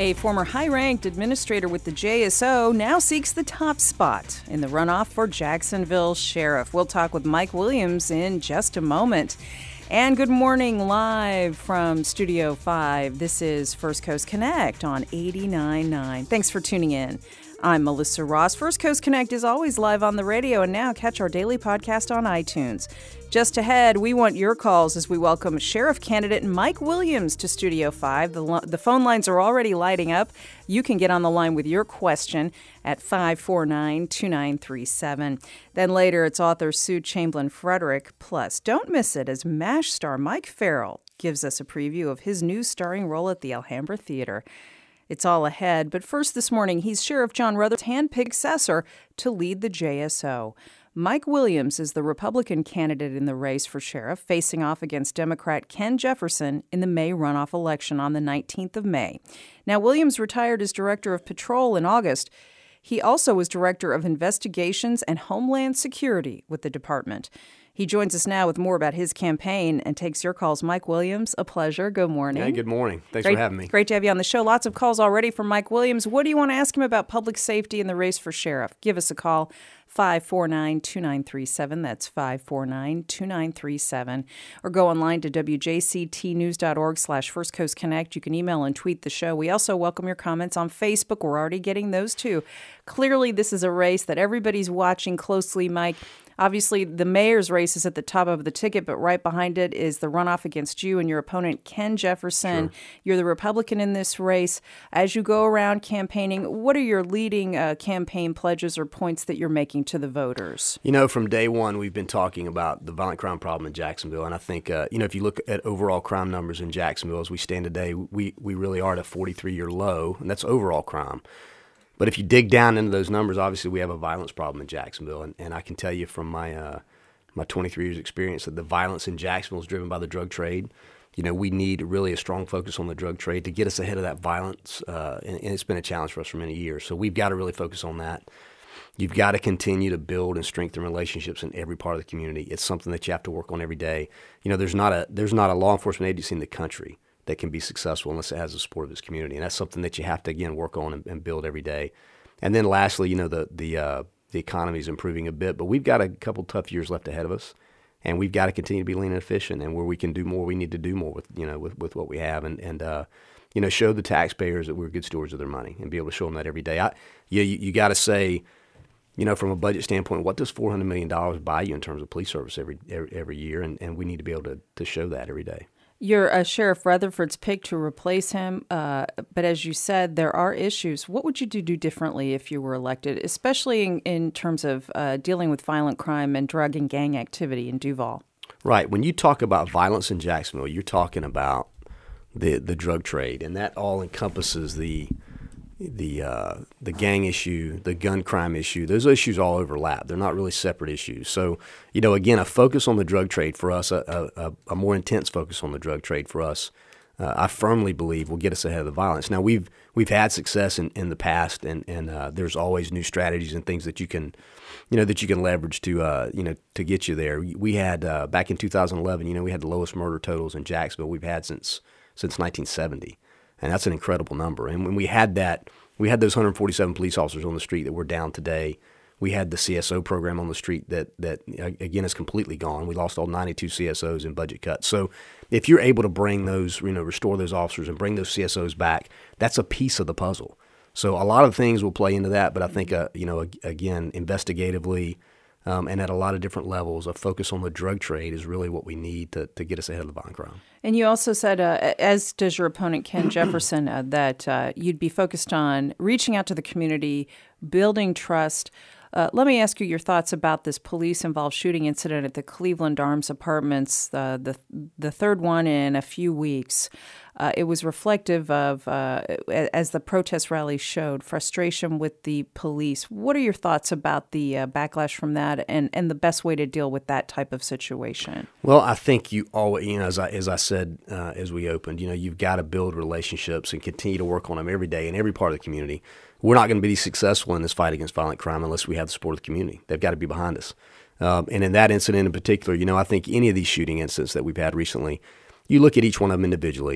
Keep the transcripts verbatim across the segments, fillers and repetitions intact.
A former high-ranked administrator with the J S O now seeks the top spot in the runoff for Jacksonville Sheriff. We'll talk with Mike Williams in just a moment. And good morning live from Studio five. This is First Coast Connect on eighty-nine point nine. Thanks for tuning in. I'm Melissa Ross. First Coast Connect is always live on the radio, and now catch our daily podcast on iTunes. Just ahead, we want your calls as we welcome Sheriff candidate Mike Williams to Studio five. The, the phone lines are already lighting up. You can get on the line with your question at five four nine, two nine three seven. Then later, it's author Sue Chamberlain Frederick. Plus, don't miss it as MASH star Mike Farrell gives us a preview of his new starring role at the Alhambra Theater. It's all ahead, but first this morning, he's Sheriff John Rutherford's hand-picked successor to lead the J S O. Mike Williams is the Republican candidate in the race for sheriff, facing off against Democrat Ken Jefferson in the May runoff election on the nineteenth of May. Now, Williams retired as director of patrol in August. He also was director of investigations and Homeland Security with the department. He joins us now with more about his campaign and takes your calls. Mike Williams, a pleasure. Good morning. Hey, good morning. Thanks great, for having me. Great to have you on the show. Lots of calls already from Mike Williams. What do you want to ask him about public safety in the race for sheriff? Give us a call, five four nine, two nine three seven. That's five four nine, two nine three seven. Or go online to w j c t news dot org slash First Coast Connect. You can email and tweet the show. We also welcome your comments on Facebook. We're already getting those too. Clearly, this is a race that everybody's watching closely, Mike. Obviously, the mayor's race is at the top of the ticket, but right behind it is the runoff against you and your opponent, Ken Jefferson. Sure. You're the Republican in this race. As you go around campaigning, what are your leading uh, campaign pledges or points that you're making to the voters? You know, from day one, we've been talking about the violent crime problem in Jacksonville. And I think, uh, you know, if you look at overall crime numbers in Jacksonville as we stand today, we, we really are at a forty-three-year low, and that's overall crime. But if you dig down into those numbers, obviously we have a violence problem in Jacksonville. And, and I can tell you from my uh, my twenty-three years experience that the violence in Jacksonville is driven by the drug trade. You know, we need really a strong focus on the drug trade to get us ahead of that violence. Uh, and, and it's been a challenge for us for many years. So we've got to really focus on that. You've got to continue to build and strengthen relationships in every part of the community. It's something that you have to work on every day. You know, there's not a there's not a law enforcement agency in the country that can be successful unless it has the support of its community. And that's something that you have to, again, work on and, and build every day. And then lastly, you know, the the uh, the economy is improving a bit, but we've got a couple tough years left ahead of us, and we've got to continue to be lean and efficient. And where we can do more, we need to do more with, you know, with, with what we have, and, and uh, you know, show the taxpayers that we're good stewards of their money and be able to show them that every day. I, you, you, you got to say, you know, from a budget standpoint, what does four hundred million dollars buy you in terms of police service every every, every year? And, and we need to be able to, to show that every day. You're uh, Sheriff Rutherford's pick to replace him, uh, but as you said, there are issues. What would you do, do differently if you were elected, especially in, in terms of uh, dealing with violent crime and drug and gang activity in Duval? Right. When you talk about violence in Jacksonville, you're talking about the the drug trade, and that all encompasses the the uh, the gang issue, the gun crime issue. Those issues all overlap. They're not really separate issues. So, you know, again, a focus on the drug trade for us, a, a, a more intense focus on the drug trade for us, uh, I firmly believe will get us ahead of the violence. Now, we've we've had success in, in the past, and and uh, there's always new strategies and things that you can, you know, that you can leverage to, uh, you know, to get you there. We had uh, back in two thousand eleven, you know, we had the lowest murder totals in Jacksonville we've had since since nineteen seventy. And that's an incredible number. And when we had that, we had those one hundred forty-seven police officers on the street that were down today. We had the C S O program on the street that, that again, is completely gone. We lost all ninety-two C S Os in budget cuts. So if you're able to bring those, you know, restore those officers and bring those C S Os back, that's a piece of the puzzle. So a lot of things will play into that. But I think, uh, you know, again, investigatively, Um, and at a lot of different levels, a focus on the drug trade is really what we need to, to get us ahead of the violent crime. And you also said, uh, as does your opponent Ken Jefferson, uh, that uh, you'd be focused on reaching out to the community, building trust. Uh, let me ask you your thoughts about this police-involved shooting incident at the Cleveland Arms Apartments, uh, the the third one in a few weeks. Uh, it was reflective of, uh, as the protest rally showed, frustration with the police. What are your thoughts about the uh, backlash from that, and, and the best way to deal with that type of situation? Well, I think you always, you know, as I as I said uh, as we opened, you know, you've got to build relationships and continue to work on them every day in every part of the community. We're not going to be successful in this fight against violent crime unless we have the support of the community. They've got to be behind us. Um, and in that incident in particular, you know, I think any of these shooting incidents that we've had recently, you look at each one of them individually,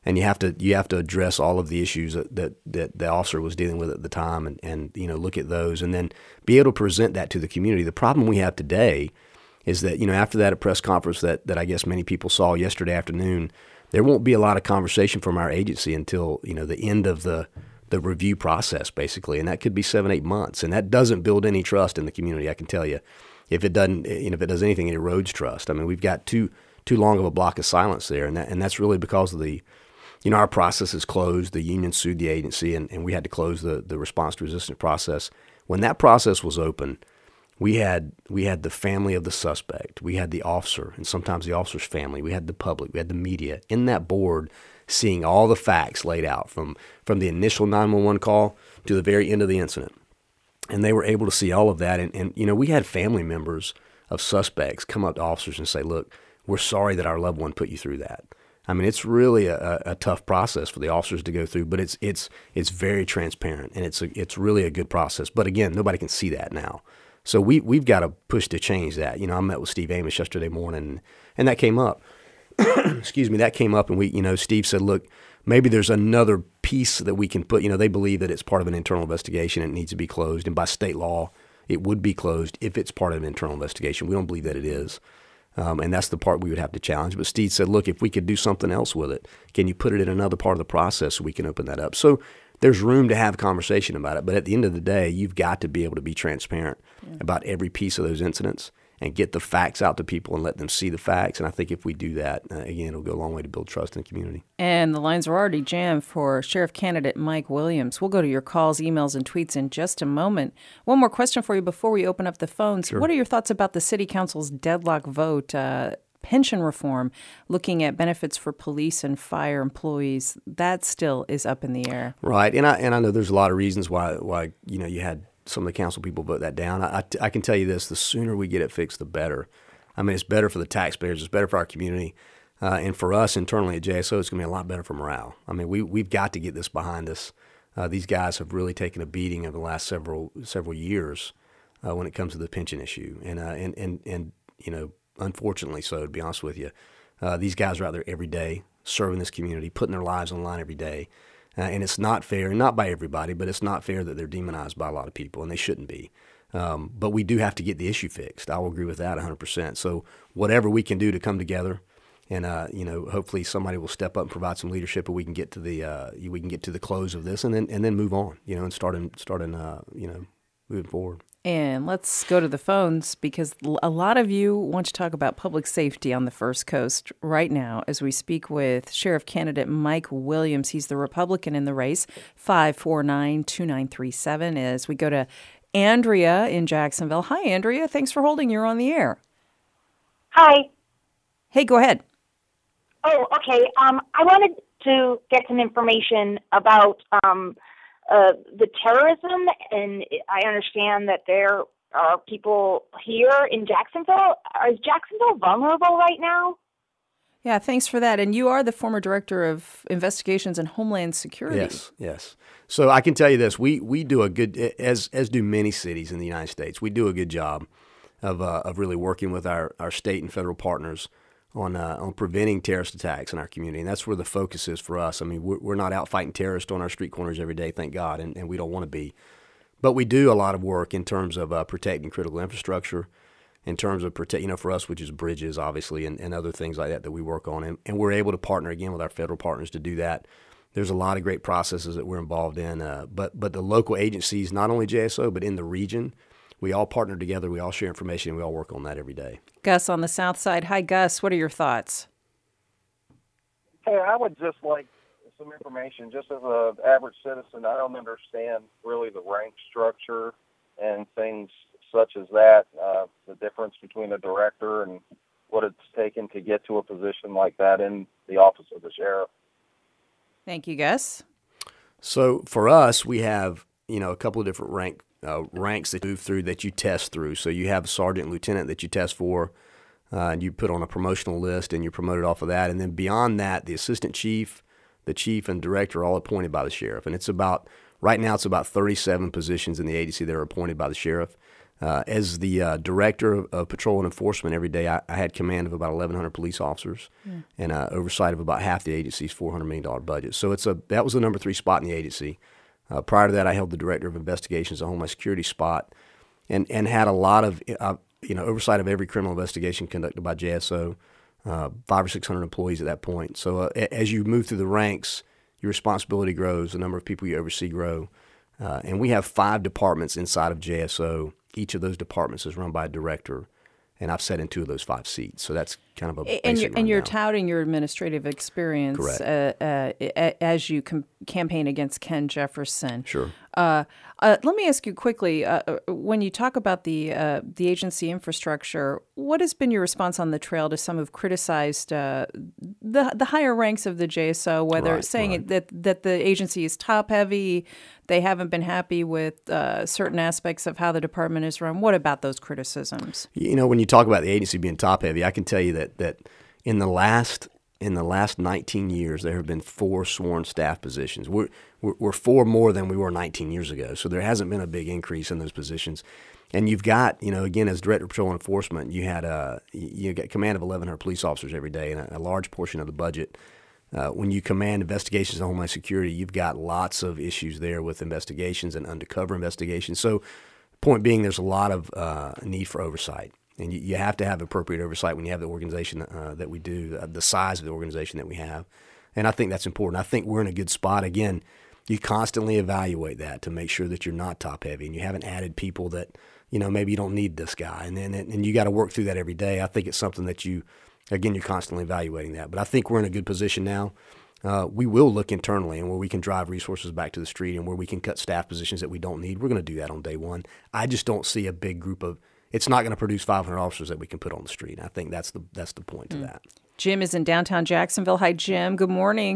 and you have to you have to address all of the issues that, that, that the officer was dealing with at the time, and, and you know look at those, and then be able to present that to the community. The problem we have today is that you know after that press conference that that I guess many people saw yesterday afternoon, there won't be a lot of conversation from our agency until you know the end of the the review process, basically, and that could be seven eight months, and that doesn't build any trust in the community. I can tell you, if it doesn't, you know, if it does anything, it erodes trust. I mean, we've got too too long of a block of silence there, and that and that's really because of the. You know, our process is closed. The union sued the agency, and, and we had to close the, the response to resistance process. When that process was open, we had we had the family of the suspect. We had the officer, and sometimes the officer's family. We had the public. We had the media in that board seeing all the facts laid out from, from the initial nine one one call to the very end of the incident. And they were able to see all of that. And, and you know, we had family members of suspects come up to officers and say, look, we're sorry that our loved one put you through that. I mean, it's really a, a tough process for the officers to go through, but it's it's it's very transparent, and it's a, it's really a good process. But again, nobody can see that now, so we we've got to push to change that. You know, I met with Steve Amos yesterday morning, and that came up. Excuse me, that came up, and we, you know, Steve said, look, maybe there's another piece that we can put. You know, they believe that it's part of an internal investigation and it needs to be closed, and by state law, it would be closed if it's part of an internal investigation. We don't believe that it is. Um, and that's the part we would have to challenge. But Steve said, look, if we could do something else with it, can you put it in another part of the process so we can open that up? So there's room to have a conversation about it. But at the end of the day, you've got to be able to be transparent yeah. about every piece of those incidents and get the facts out to people and let them see the facts. And I think if we do that, uh, again, it'll go a long way to build trust in the community. And the lines are already jammed for Sheriff candidate Mike Williams. We'll go to your calls, emails, and tweets in just a moment. One more question for you before we open up the phones. Sure. What are your thoughts about the City Council's deadlock vote, uh, pension reform, looking at benefits for police and fire employees? That still is up in the air. Right. And I and I know there's a lot of reasons why, why you know, you had some of the council people vote that down. I, I, I can tell you this, the sooner we get it fixed, the better. I mean, it's better for the taxpayers. It's better for our community. Uh, and for us internally at J S O, it's going to be a lot better for morale. I mean, we, we've got to get this behind us. Uh, these guys have really taken a beating over the last several several years uh, when it comes to the pension issue. And, uh, and, and, and, you know, unfortunately so, to be honest with you, uh, these guys are out there every day serving this community, putting their lives on the line every day. Uh, and it's not fair, and not by everybody, but it's not fair that they're demonized by a lot of people, and they shouldn't be. Um, but we do have to get the issue fixed. I will agree with that one hundred percent. So whatever we can do to come together, and uh, you know, hopefully somebody will step up and provide some leadership, and we can get to the uh, we can get to the close of this, and then and then move on, you know, and start in, start in, uh, you know, moving forward. And let's go to the phones, because a lot of you want to talk about public safety on the First Coast right now as we speak with Sheriff candidate Mike Williams. He's the Republican in the race. five four nine, two nine three seven as we go to Andrea in Jacksonville. Hi, Andrea. Thanks for holding. You're on the air. Hi. Hey, go ahead. Oh, okay. Um, I wanted to get some information about um, Uh, the terrorism, and I understand that there are people here in Jacksonville. Is Jacksonville vulnerable right now? Yeah, thanks for that. And you are the former director of investigations and Homeland Security. Yes, yes. So I can tell you this: we we do a good, as as do many cities in the United States. We do a good job of uh, of really working with our, our state and federal partners on uh, on preventing terrorist attacks in our community. And that's where the focus is for us. I mean, we're, we're not out fighting terrorists on our street corners every day, thank God, and, and we don't want to be. But we do a lot of work in terms of uh, protecting critical infrastructure, in terms of, protect, you know, for us, which is bridges, obviously, and, and other things like that that we work on. And, and we're able to partner, again, with our federal partners to do that. There's a lot of great processes that we're involved in. Uh, but, but the local agencies, not only J S O, but in the region, we all partner together, we all share information, and we all work on that every day. Gus on the south side. Hi, Gus. What are your thoughts? Hey, I would just like some information. Just as an average citizen, I don't understand really the rank structure and things such as that, uh, the difference between a director and what it's taken to get to a position like that in the office of the sheriff. Thank you, Gus. So for us, we have, you know, a couple of different rank Uh, ranks that you move through, that you test through. So you have a sergeant and lieutenant that you test for, uh, and you put on a promotional list, and you're promoted off of that. And then beyond that, the assistant chief, the chief, and director are all appointed by the sheriff. And it's about, right now, it's about thirty-seven positions in the agency that are appointed by the sheriff. Uh, as the uh, director of, of patrol and enforcement every day, I, I had command of about eleven hundred police officers yeah. and uh, oversight of about half the agency's four hundred million dollars budget. So it's a that was the number three spot in the agency. Uh, prior to that, I held the director of investigations, a Homeland Security spot, and, and had a lot of uh, you know oversight of every criminal investigation conducted by J S O, uh, five or six hundred employees at that point. So uh, as you move through the ranks, your responsibility grows, the number of people you oversee grow. Uh, and we have five departments inside of J S O. Each of those departments is run by a director, and I've sat in two of those five seats. So that's kind of a basic and you're, rundown. And you're touting your administrative experience uh, uh, as you com- campaign against Ken Jefferson. Sure. Uh, uh, let me ask you quickly, uh, when you talk about the uh, the agency infrastructure, what has been your response on the trail to some who've criticized uh, the the higher ranks of the J S O, whether right, saying right. that, that the agency is top-heavy, they haven't been happy with uh, certain aspects of how the department is run? What about those criticisms? You know, when you talk about the agency being top-heavy, I can tell you that, that in the last in the last nineteen years, there have been four sworn staff positions. We're, we're, we're four more than we were nineteen years ago, so there hasn't been a big increase in those positions. And you've got, you know, again, as Director of Patrol and Enforcement, you had a you got command of eleven hundred police officers every day, and a, a large portion of the budget. Uh, when you command investigations in Homeland Security, you've got lots of issues there with investigations and undercover investigations. So, point being, there's a lot of uh, need for oversight. And you, you have to have appropriate oversight when you have the organization uh, that we do, uh, the size of the organization that we have. And I think that's important. I think we're in a good spot. Again, you constantly evaluate that to make sure that you're not top-heavy and you haven't added people that, you know, maybe you don't need this guy. And then and you got to work through that every day. I think it's something that you, again, you're constantly evaluating that. But I think we're in a good position now. Uh, we will look internally and where we can drive resources back to the street and where we can cut staff positions that we don't need. We're going to do that on day one. I just don't see a big group of It's not going to produce five hundred officers that we can put on the street. I think that's the that's the point to mm. that. Jim is in downtown Jacksonville. Hi, Jim. Good morning.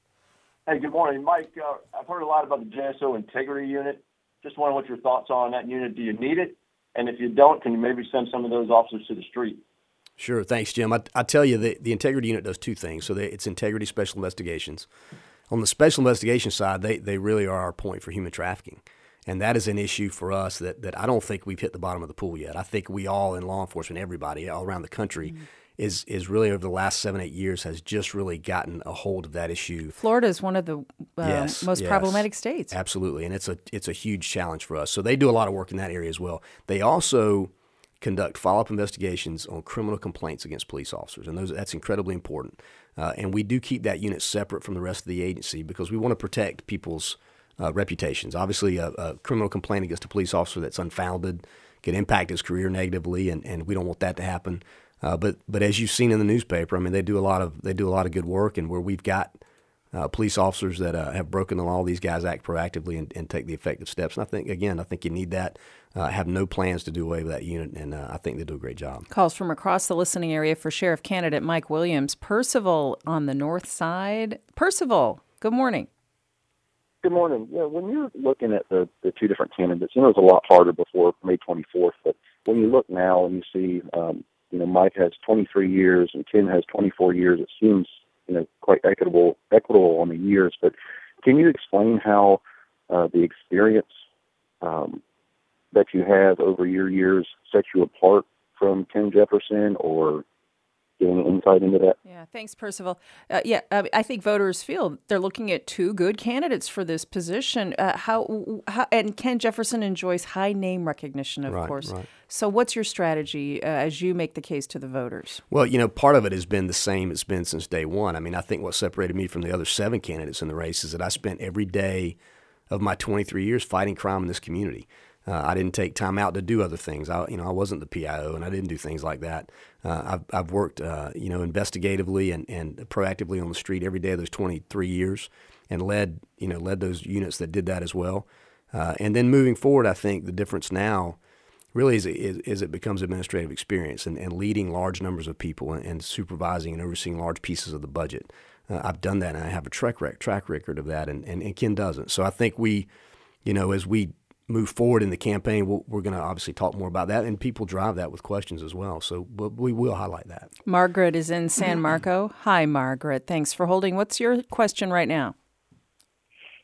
Hey, good morning, Mike. Uh, I've heard a lot about the J S O Integrity Unit. Just wondering what your thoughts are on that unit. Do you need it? And if you don't, can you maybe send some of those officers to the street? Sure. Thanks, Jim. I, I tell you, the, the Integrity Unit does two things. So they, it's Integrity Special Investigations. On the Special Investigation side, they, they really are our point for human trafficking. And that is an issue for us that, that I don't think we've hit the bottom of the pool yet. I think we all in law enforcement, everybody all around the country, mm-hmm. is is really over the last seven, eight years has just really gotten a hold of that issue. Florida is one of the uh, yes, most yes, problematic states. Absolutely, and it's a it's a huge challenge for us. So they do a lot of work in that area as well. They also conduct follow-up investigations on criminal complaints against police officers, and those that's incredibly important. Uh, and we do keep that unit separate from the rest of the agency because we want to protect people's Uh, reputations. Obviously, a, a criminal complaint against a police officer that's unfounded can impact his career negatively, and, and we don't want that to happen. Uh, but but as you've seen in the newspaper, I mean, they do a lot of they do a lot of good work, and where we've got uh, police officers that uh, have broken the law, these guys act proactively and, and take the effective steps. And I think again, I think you need that. Uh, have no plans to do away with that unit, and uh, I think they do a great job. Calls from across the listening area for Sheriff candidate Mike Williams. Percival on the north side. Percival, good morning. Good morning. Yeah, when you're looking at the, the two different candidates, you know, it was a lot harder before May twenty-fourth, but when you look now and you see, um, you know, Mike has twenty-three years and Ken has twenty-four years, it seems, you know, quite equitable, equitable on the years. But can you explain how uh, the experience um, that you have over your years sets you apart from Ken Jefferson, or any insight into that? Yeah, thanks, Percival. Uh, yeah, uh, I think voters feel they're looking at two good candidates for this position. Uh, how, how and Ken Jefferson enjoys high name recognition, of right, course. Right. So, what's your strategy uh, as you make the case to the voters? Well, you know, part of it has been the same it's been since day one. I mean, I think what separated me from the other seven candidates in the race is that I spent every day of my twenty-three years fighting crime in this community. Uh, I didn't take time out to do other things. I, you know, I wasn't the P I O, and I didn't do things like that. Uh, I've, I've worked, uh, you know, investigatively and, and proactively on the street every day of those twenty-three years, and led, you know, led those units that did that as well. Uh, and then moving forward, I think the difference now really is, is, is it becomes administrative experience and, and leading large numbers of people and, and supervising and overseeing large pieces of the budget. Uh, I've done that, and I have a track rec- track record of that, and, and, and Ken doesn't. So I think we, you know, as we move forward in the campaign, we'll, we're going to obviously talk more about that, and people drive that with questions as well. So we'll, we will highlight that. Margaret is in San Marco. Hi, Margaret. Thanks for holding. What's your question right now?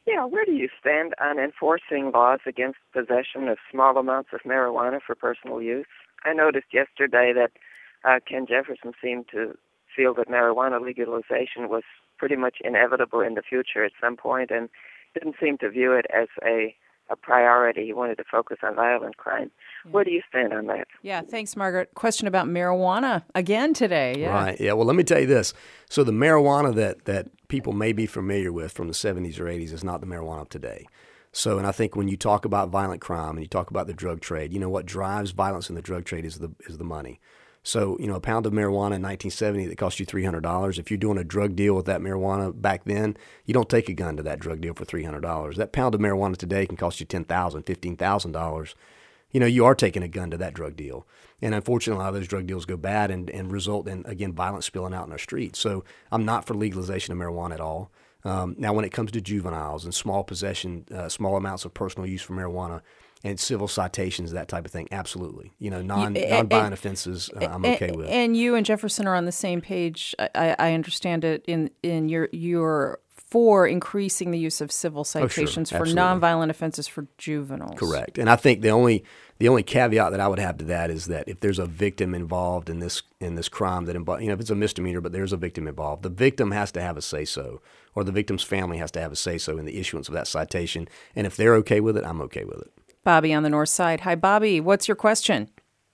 Yeah, where do you stand on enforcing laws against possession of small amounts of marijuana for personal use? I noticed yesterday that uh, Ken Jefferson seemed to feel that marijuana legalization was pretty much inevitable in the future at some point, and didn't seem to view it as a, a priority. He wanted to focus on violent crime. Yeah. Where do you stand on that? Yeah, thanks, Margaret. Question about marijuana again today. Yeah. Right. Yeah. Well, let me tell you this. So the marijuana that, that people may be familiar with from the seventies or eighties is not the marijuana of today. So, and I think when you talk about violent crime and you talk about the drug trade, you know, what drives violence in the drug trade is the is the money. So, you know, a pound of marijuana in nineteen seventy that cost you three hundred dollars, if you're doing a drug deal with that marijuana back then, you don't take a gun to that drug deal for three hundred dollars. That pound of marijuana today can cost you ten thousand dollars, fifteen thousand dollars. You know, you are taking a gun to that drug deal. And unfortunately, a lot of those drug deals go bad and, and result in, again, violence spilling out in our streets. So I'm not for legalization of marijuana at all. Um, now, when it comes to juveniles and small possession, uh, small amounts of personal use for marijuana and civil citations, that type of thing, absolutely. You know, non, You- non-violent and- offenses, uh, I'm okay and, with. And you and Jefferson are on the same page. I, I I understand it in in your your for increasing the use of civil citations for Oh, absolutely. nonviolent offenses for juveniles. Correct. And I think the only the only caveat that I would have to that is that if there's a victim involved in this in this crime that involves, you know, if it's a misdemeanor, but there's a victim involved, the victim has to have a say-so, or the victim's family has to have a say-so in the issuance of that citation. And if they're okay with it, I'm okay with it. Bobby on the north side. Hi, Bobby. What's your question?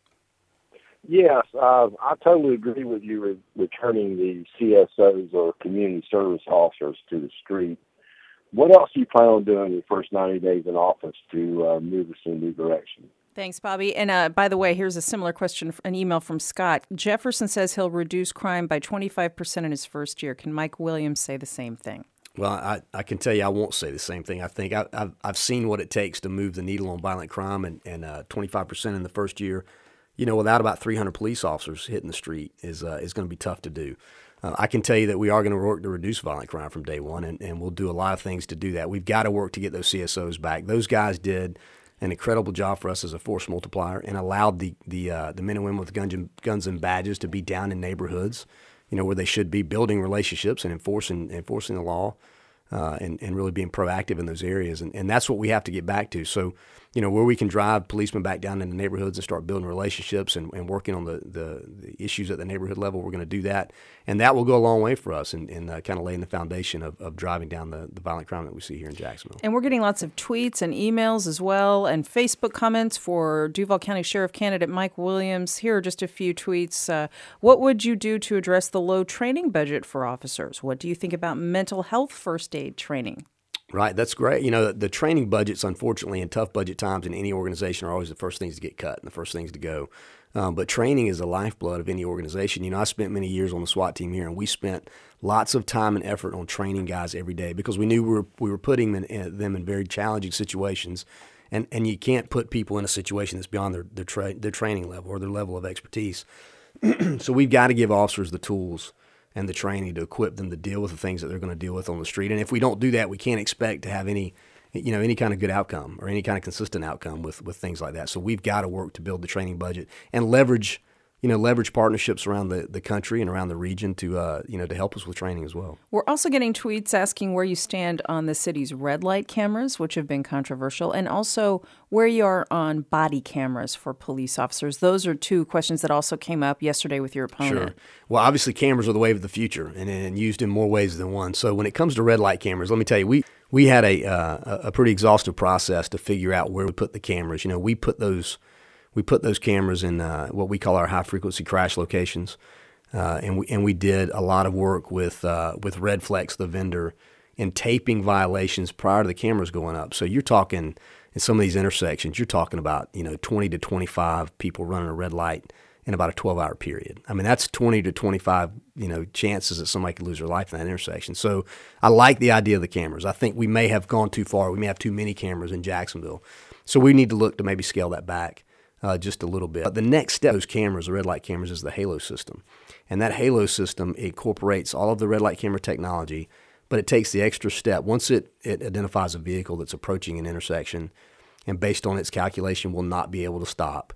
Yes, uh, I totally agree with you with returning the C S Os or community service officers to the street. What else do you plan on doing in your first ninety days in office to uh, move us in a new direction? Thanks, Bobby. And uh, by the way, here's a similar question, an email from Scott. Jefferson says he'll reduce crime by twenty-five percent in his first year. Can Mike Williams say the same thing? Well, I, I can tell you I won't say the same thing. I think I, I've, I've seen what it takes to move the needle on violent crime, and, and uh, twenty-five percent in the first year, you know, without about three hundred police officers hitting the street is uh, is going to be tough to do. Uh, I can tell you that we are going to work to reduce violent crime from day one, and, and we'll do a lot of things to do that. We've got to work to get those C S Os back. Those guys did an incredible job for us as a force multiplier and allowed the the uh, the men and women with guns and, guns and badges to be down in neighborhoods, you know, where they should be, building relationships and enforcing enforcing the law, uh, and, and really being proactive in those areas. And, and that's what we have to get back to. So, you know, where we can drive policemen back down into neighborhoods and start building relationships and, and working on the, the, the issues at the neighborhood level, we're going to do that. And that will go a long way for us in, in uh, kind of laying the foundation of, of driving down the, the violent crime that we see here in Jacksonville. And we're getting lots of tweets and emails as well, and Facebook comments for Duval County Sheriff candidate Mike Williams. Here are just a few tweets. Uh, what would you do to address the low training budget for officers? What do you think about mental health first aid training? Right, that's great. You know, the, the training budgets, unfortunately, in tough budget times in any organization are always the first things to get cut and the first things to go. Um, but training is the lifeblood of any organization. You know, I spent many years on the SWAT team here, and we spent lots of time and effort on training guys every day because we knew we were, we were putting them in, in, them in very challenging situations. And, and you can't put people in a situation that's beyond their, their, tra- their training level or their level of expertise. So we've got to give officers the tools and the training to equip them to deal with the things that they're going to deal with on the street. And if we don't do that, we can't expect to have any, you know, any kind of good outcome or any kind of consistent outcome with, with things like that. So we've got to work to build the training budget and leverage, you know, leverage partnerships around the, the country and around the region to, uh, you know, to help us with training as well. We're also getting tweets asking where you stand on the city's red light cameras, which have been controversial, and also where you are on body cameras for police officers. Those are two questions that also came up yesterday with your opponent. Sure. Well, obviously cameras are the wave of the future and, and used in more ways than one. So when it comes to red light cameras, let me tell you, we, we had a, uh, a pretty exhaustive process to figure out where we put the cameras. You know, we put those We put those cameras in uh, what we call our high-frequency crash locations, uh, and we and we did a lot of work with uh, with Redflex, the vendor, in taping violations prior to the cameras going up. So you're talking in some of these intersections, you're talking about you know twenty to twenty-five people running a red light in about a twelve-hour period. I mean, that's twenty to twenty-five you know chances that somebody could lose their life in that intersection. So I like the idea of the cameras. I think we may have gone too far. We may have too many cameras in Jacksonville, so we need to look to maybe scale that back. Uh, just a little bit. But the next step of those cameras, the red light cameras, is the Halo system. And that Halo system incorporates all of the red light camera technology, but it takes the extra step. Once it, it identifies a vehicle that's approaching an intersection and based on its calculation will not be able to stop,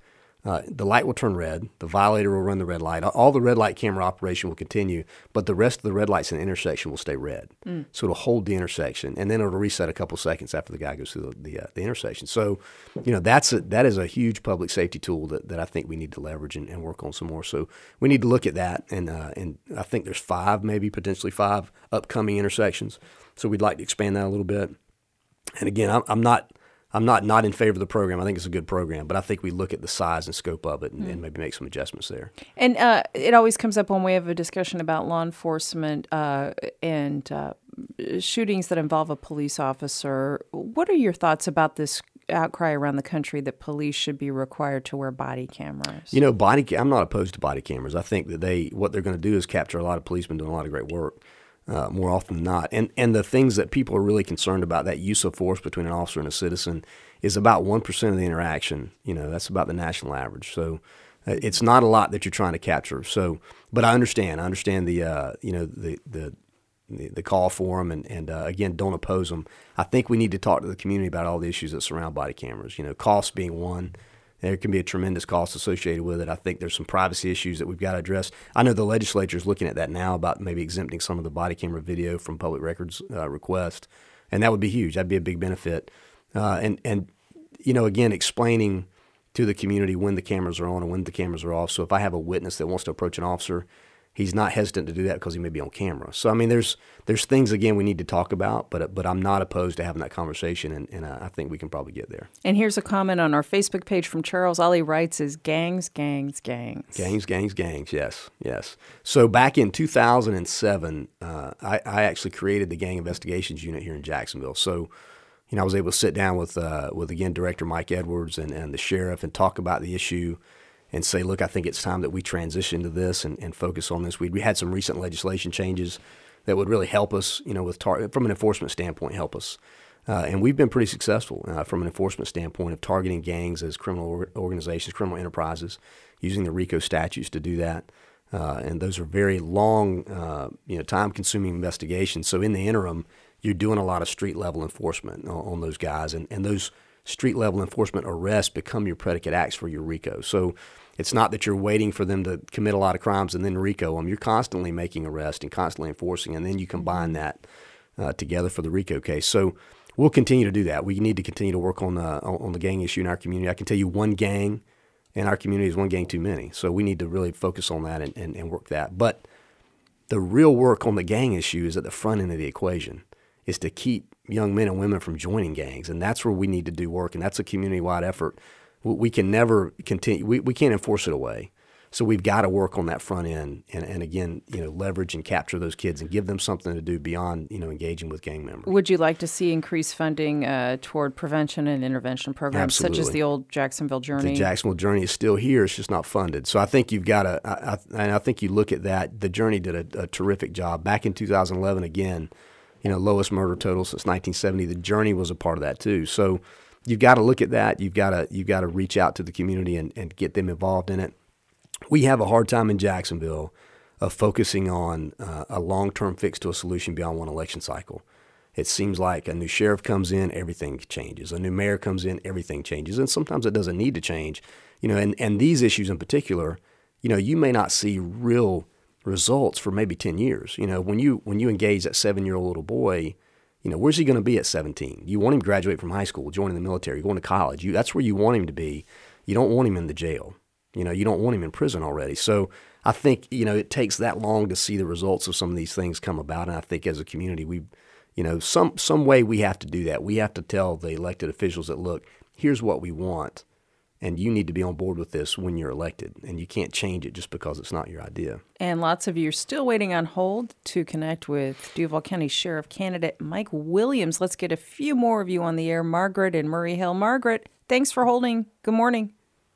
Uh, the light will turn red. The violator will run the red light. All the red light camera operation will continue, but the rest of the red lights in the intersection will stay red. Mm. So it'll hold the intersection, and then it'll reset a couple seconds after the guy goes through the the, uh, the intersection. So, you know, that's a, that is a huge public safety tool that, that I think we need to leverage and, and work on some more. So we need to look at that, and uh, and I think there's five, maybe potentially five upcoming intersections. So we'd like to expand that a little bit. And again, I'm, I'm not. I'm not not in favor of the program. I think it's a good program, but I think we look at the size and scope of it and, mm. and maybe make some adjustments there. And uh, it always comes up when we have a discussion about law enforcement uh, and uh, shootings that involve a police officer. What are your thoughts about this outcry around the country that police should be required to wear body cameras? You know, body. I'm not opposed to body cameras. I think that they what they're going to do is capture a lot of policemen doing a lot of great work. Uh, more often than not. And and the things that people are really concerned about, that use of force between an officer and a citizen, is about one percent of the interaction. You know, that's about the national average. So uh, it's not a lot that you're trying to capture. So, but I understand. I understand the, uh, you know, the, the, the, the call for them, and, and uh, again, don't oppose them. I think we need to talk to the community about all the issues that surround body cameras. You know, cost being one. There can be a tremendous cost associated with it. I think there's some privacy issues that we've got to address. I know the legislature is looking at that now about maybe exempting some of the body camera video from public records uh, request, and that would be huge. That'd be a big benefit. Uh, and, and, you know, again, explaining to the community when the cameras are on and when the cameras are off. So if I have a witness that wants to approach an officer, he's not hesitant to do that because he may be on camera. So, I mean, there's there's things, again, we need to talk about, but but I'm not opposed to having that conversation, and, and I think we can probably get there. And here's a comment on our Facebook page from Charles. All he writes is gangs, gangs, gangs. Gangs, gangs, gangs, yes, yes. So back in two thousand seven, uh, I, I actually created the Gang Investigations Unit here in Jacksonville. So, you know, I was able to sit down with, uh, with again, Director Mike Edwards and, and the sheriff and talk about the issue and say, look, I think it's time that we transition to this and, and focus on this. We we had some recent legislation changes that would really help us, you know, with tar- from an enforcement standpoint, help us. Uh, and we've been pretty successful uh, from an enforcement standpoint of targeting gangs as criminal or- organizations, criminal enterprises, using the RICO statutes to do that. Uh, and those are very long, uh, you know, time-consuming investigations. So in the interim, you're doing a lot of street-level enforcement on, on those guys, and, and those street-level enforcement arrests become your predicate acts for your RICO. So it's not that you're waiting for them to commit a lot of crimes and then RICO them. You're constantly making arrests and constantly enforcing, and then you combine that uh, together for the RICO case. So we'll continue to do that. We need to continue to work on the on the gang issue in our community. I can tell you one gang in our community is one gang too many. So we need to really focus on that and, and, and work that. But the real work on the gang issue is at the front end of the equation, is to keep young men and women from joining gangs. And that's where we need to do work, and that's a community-wide effort. We can never continue. We, we can't enforce it away. So we've got to work on that front end and, and, again, you know, leverage and capture those kids and give them something to do beyond, you know, engaging with gang members. Would you like to see increased funding uh, toward prevention and intervention programs, Absolutely. Such as the old Jacksonville Journey? The Jacksonville Journey is still here. It's just not funded. So I think you've got to, I, I, and I think you look at that. The Journey did a, a terrific job. Back in two thousand eleven, again, you know, lowest murder total since nineteen seventy. The Journey was a part of that too. So you've got to look at that. You've got to you've got to reach out to the community and, and get them involved in it. We have a hard time in Jacksonville of focusing on uh, a long-term fix to a solution beyond one election cycle. It seems like a new sheriff comes in, everything changes. A new mayor comes in, everything changes. And sometimes it doesn't need to change. You know, and, and these issues in particular, you know, you may not see real results for maybe ten years. You know, when you when you engage that seven-year-old little boy, you know, where's he going to be at seventeen? You want him to graduate from high school, joining the military, going to college. You, that's where you want him to be. You don't want him in the jail. You know, you don't want him in prison already. So I think, you know, it takes that long to see the results of some of these things come about. And I think as a community, we, you know, some some way we have to do that. We have to tell the elected officials that, look, here's what we want, and you need to be on board with this when you're elected. And you can't change it just because it's not your idea. And lots of you are still waiting on hold to connect with Duval County Sheriff candidate Mike Williams. Let's get a few more of you on the air. Margaret in Murray Hill. Margaret, thanks for holding. Good morning.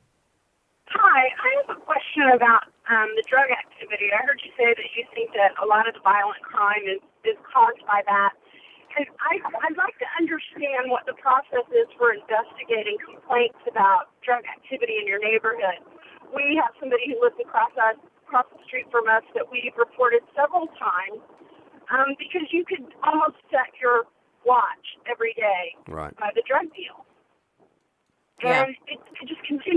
Hi, I have a question about um, the drug activity. I heard you say that you think that a lot of the violent crime is, is caused by that. And I, I'd like to understand what the process is for investigating complaints about drug activity in your neighborhood. We have somebody who lives across us, across the street from us that we've reported several times um, because you could almost set your watch every day right. by the drug deal. Yeah. And it, it just continues to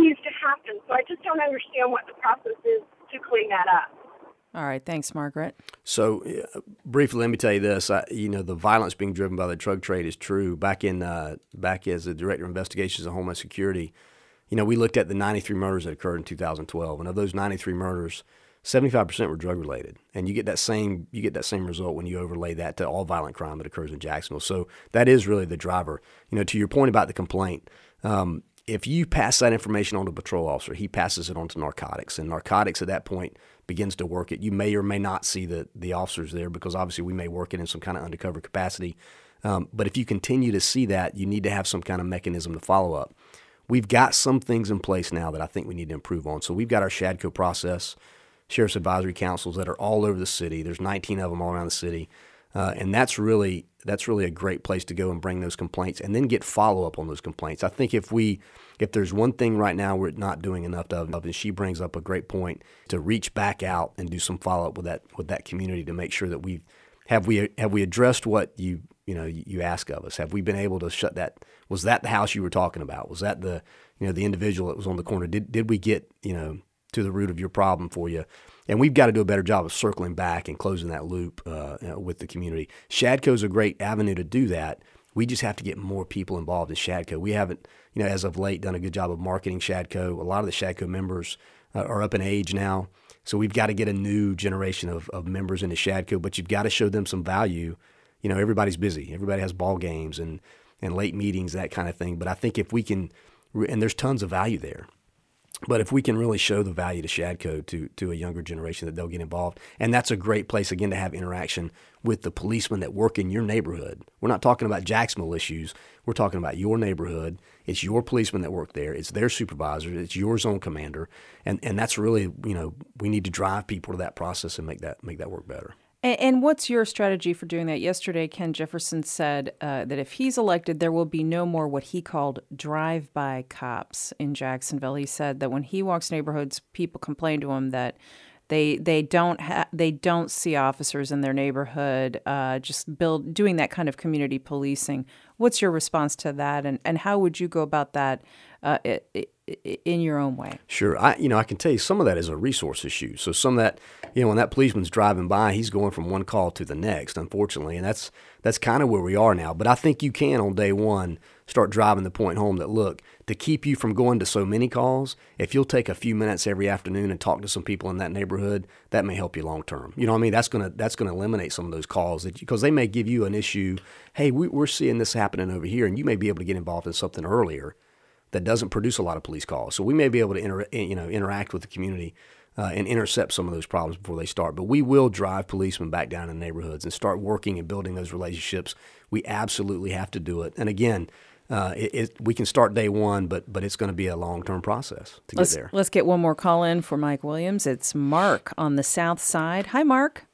happen. So I just don't understand what the process is to clean that up. All right. Thanks, Margaret. So uh, briefly, let me tell you this. I, you know, the violence being driven by the drug trade is true. Back in uh, back as the Director of Investigations of Homeland Security, you know, we looked at the ninety-three murders that occurred in two thousand twelve, and of those ninety-three murders, seventy-five percent were drug related. And you get that same you get that same result when you overlay that to all violent crime that occurs in Jacksonville. So that is really the driver. You know, to your point about the complaint, um, if you pass that information on to a patrol officer, he passes it on to narcotics, and narcotics at that point begins to work it. You may or may not see the the officers there because obviously we may work it in some kind of undercover capacity. Um, but if you continue to see that, you need to have some kind of mechanism to follow up. We've got some things in place now that I think we need to improve on. So we've got our SHADCO process, Sheriff's Advisory Councils that are all over the city. There's nineteen of them all around the city. Uh, and that's really that's really a great place to go and bring those complaints and then get follow-up on those complaints. I think if we if there's one thing right now we're not doing enough of, and she brings up a great point, to reach back out and do some follow-up with that with that community to make sure that we have we have we addressed what you you know you ask of us. Have we been able to shut that? Was that the house you were talking about? Was that the you know the individual that was on the corner? Did did we get you know to the root of your problem for you? And we've got to do a better job of circling back and closing that loop uh, you know, with the community. SHADCO is a great avenue to do that. We just have to get more people involved in SHADCO. We haven't, you know, as of late, done a good job of marketing SHADCO. A lot of the SHADCO members uh, are up in age now, so we've got to get a new generation of, of members into SHADCO. But you've got to show them some value. You know, everybody's busy. Everybody has ball games and and late meetings, that kind of thing. But I think if we can, and there's tons of value there. But if we can really show the value to SHADCO to to a younger generation, that they'll get involved. And that's a great place, again, to have interaction with the policemen that work in your neighborhood. We're not talking about Jacksonville issues. We're talking about your neighborhood. It's your policemen that work there. It's their supervisor. It's your zone commander. And and that's really, you know, we need to drive people to that process and make that make that work better. And, and what's your strategy for doing that? Yesterday, Ken Jefferson said uh, that if he's elected, there will be no more what he called drive-by cops in Jacksonville. He said that when he walks neighborhoods, people complain to him that they they don't ha- they don't see officers in their neighborhood uh, just build doing that kind of community policing. What's your response to that, and, and how would you go about that uh, it, it, in your own way? Sure. I, you know, I can tell you some of that is a resource issue. So some of that, you know, when that policeman's driving by, he's going from one call to the next, unfortunately. And that's, that's kind of where we are now. But I think you can, on day one, start driving the point home that, look, to keep you from going to so many calls, if you'll take a few minutes every afternoon and talk to some people in that neighborhood, that may help you long term. You know what I mean? That's going to, that's going to eliminate some of those calls that because they may give you an issue. Hey, we, we're seeing this happening over here, and you may be able to get involved in something earlier that doesn't produce a lot of police calls. So we may be able to inter, you know, interact with the community uh, and intercept some of those problems before they start. But we will drive policemen back down in neighborhoods and start working and building those relationships. We absolutely have to do it. And again, uh, it, it, we can start day one, but but it's going to be a long-term process to let's, get there. Let's get one more call in for Mike Williams. It's Mark on the South Side. Hi, Mark.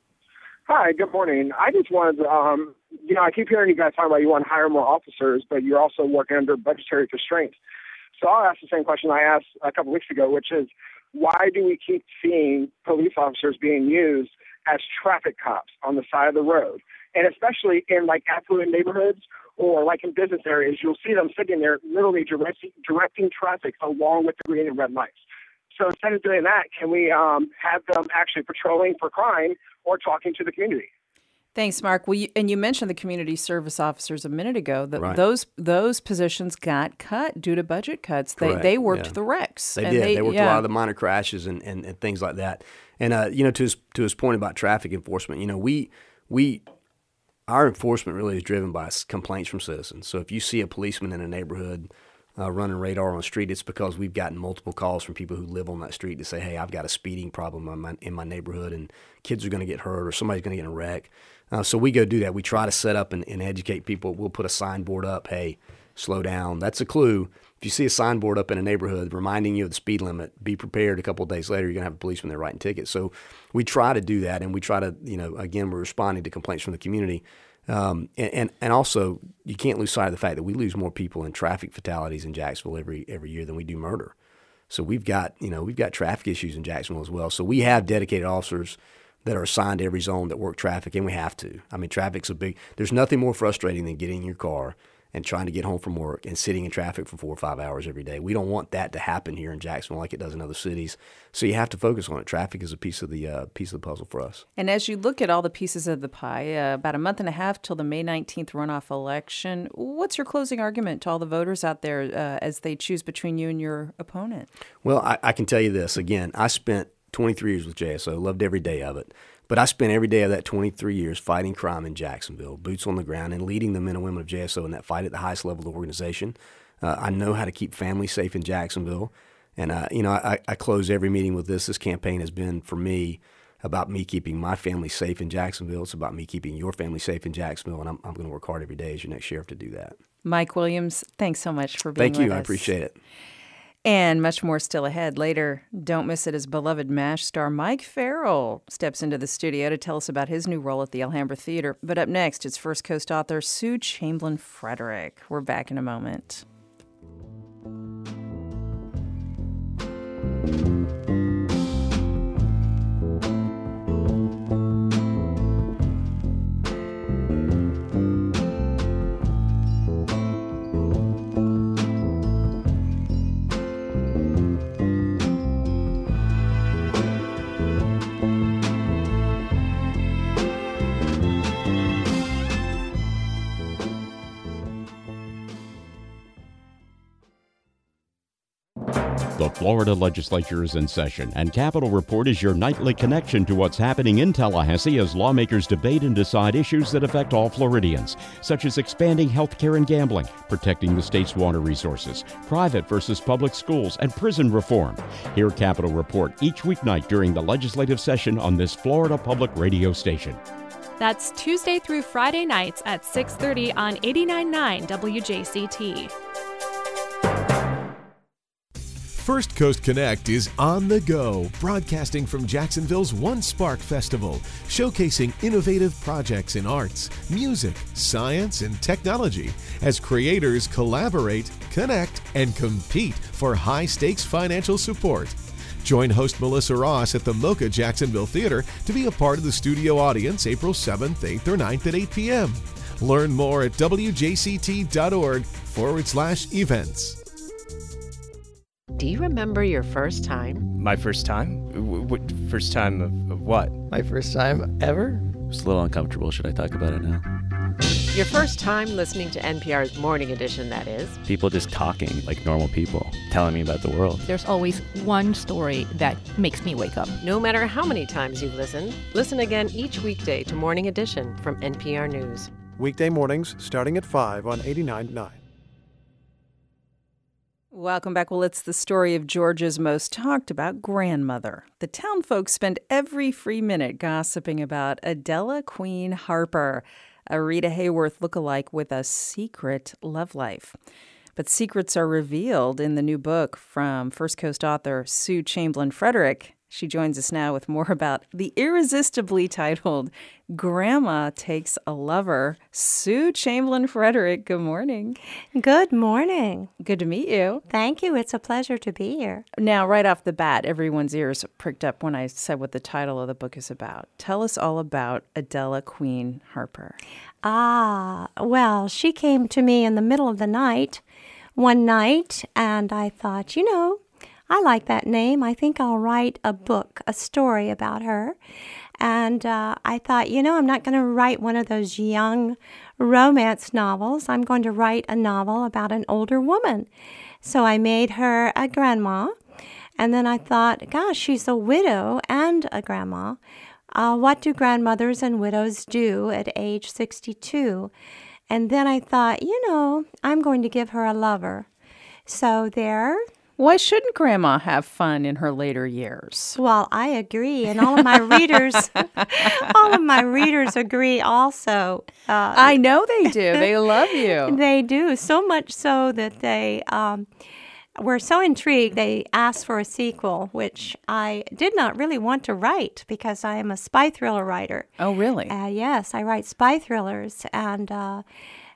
Hi, good morning. I just wanted to, um, you know, I keep hearing you guys talk about you want to hire more officers, but you're also working under budgetary constraints. So I'll ask the same question I asked a couple weeks ago, which is, why do we keep seeing police officers being used as traffic cops on the side of the road? And especially in, like, affluent neighborhoods or, like, in business areas, you'll see them sitting there literally directing, directing traffic along with the green and red lights. So instead of doing that, can we um, have them actually patrolling for crime or talking to the community? Thanks, Mark. Well, you, and you mentioned the community service officers a minute ago. That right. those those positions got cut due to budget cuts. They Correct. they worked yeah. the wrecks. They and did. They, they worked yeah. a lot of the minor crashes and, and, and things like that. And uh, you know, to his to his point about traffic enforcement, you know, we we our enforcement really is driven by complaints from citizens. So if you see a policeman in a neighborhood uh, running radar on the street, it's because we've gotten multiple calls from people who live on that street to say, hey, I've got a speeding problem in my, in my neighborhood and kids are going to get hurt or somebody's going to get in a wreck. Uh, so we go do that. We try to set up and, and educate people. We'll put a signboard up, hey, slow down. That's a clue. If you see a signboard up in a neighborhood reminding you of the speed limit, be prepared. A couple of days later, you're going to have a policeman there writing tickets. So we try to do that, and we try to, you know, again, we're responding to complaints from the community. Um, and, and, and also, you can't lose sight of the fact that we lose more people in traffic fatalities in Jacksonville every every year than we do murder. So we've got, you know, we've got traffic issues in Jacksonville as well. So we have dedicated officers that are assigned to every zone that work traffic, and we have to. I mean, traffic's a big – there's nothing more frustrating than getting in your car and trying to get home from work and sitting in traffic for four or five hours every day. We don't want that to happen here in Jacksonville like it does in other cities. So you have to focus on it. Traffic is a piece of the uh, piece of the puzzle for us. And as you look at all the pieces of the pie, uh, about a month and a half till the May nineteenth runoff election, what's your closing argument to all the voters out there uh, as they choose between you and your opponent? Well, I, I can tell you this. Again, I spent twenty-three years with J S O, loved every day of it. But I spent every day of that twenty-three years fighting crime in Jacksonville, boots on the ground, and leading the men and women of J S O in that fight at the highest level of the organization. Uh, I know how to keep families safe in Jacksonville. And, uh, you know, I, I close every meeting with this. This campaign has been, for me, about me keeping my family safe in Jacksonville. It's about me keeping your family safe in Jacksonville, and I'm, I'm going to work hard every day as your next sheriff to do that. Mike Williams, thanks so much for being Thank with you. us. I appreciate it. And much more still ahead. Later, don't miss it as beloved MASH star Mike Farrell steps into the studio to tell us about his new role at the Alhambra Theater. But up next, it's First Coast author Sue Chamblin Frederick. We're back in a moment. The Florida legislature is in session, and Capitol Report is your nightly connection to what's happening in Tallahassee as lawmakers debate and decide issues that affect all Floridians, such as expanding health care and gambling, protecting the state's water resources, private versus public schools, and prison reform. Hear Capitol Report each weeknight during the legislative session on this Florida public radio station. That's Tuesday through Friday nights at six thirty on eighty-nine point nine W J C T. First Coast Connect is on the go, broadcasting from Jacksonville's One Spark Festival, showcasing innovative projects in arts, music, science, and technology as creators collaborate, connect, and compete for high-stakes financial support. Join host Melissa Ross at the Mocha Jacksonville Theater to be a part of the studio audience April seventh, eighth, or ninth at eight p.m. Learn more at wjct.org forward slash events. Do you remember your first time? My first time? What, first time of, of what? My first time ever? It's a little uncomfortable. Should I talk about it now? Your first time listening to N P R's Morning Edition, that is. People just talking like normal people, telling me about the world. There's always one story that makes me wake up. No matter how many times you've listened, listen again each weekday to Morning Edition from N P R News. Weekday mornings starting at five on eighty-nine point nine. Welcome back. Well, it's the story of Georgia's most talked about grandmother. The town folks spend every free minute gossiping about Adela Queen Harper, a Rita Hayworth lookalike with a secret love life. But secrets are revealed in the new book from First Coast author Sue Chamblin Frederick. She joins us now with more about the irresistibly titled Grandma Takes a Lover. Sue Chamblin Frederick, good morning. Good morning. Good to meet you. Thank you. It's a pleasure to be here. Now, right off the bat, everyone's ears pricked up when I said what the title of the book is about. Tell us all about Adela Queen Harper. Ah, well, she came to me in the middle of the night one night, and I thought, you know, I like that name. I think I'll write a book, a story about her. And uh, I thought, you know, I'm not going to write one of those young romance novels. I'm going to write a novel about an older woman. So I made her a grandma. And then I thought, gosh, she's a widow and a grandma. Uh, what do grandmothers and widows do at age sixty-two? And then I thought, you know, I'm going to give her a lover. So there... Why shouldn't Grandma have fun in her later years? Well, I agree, and all of my readers, all of my readers agree also. Uh, I know they do. They love you. They do, so much so that they um, were so intrigued they asked for a sequel, which I did not really want to write because I am a spy thriller writer. Oh, really? Uh, yes, I write spy thrillers, and uh,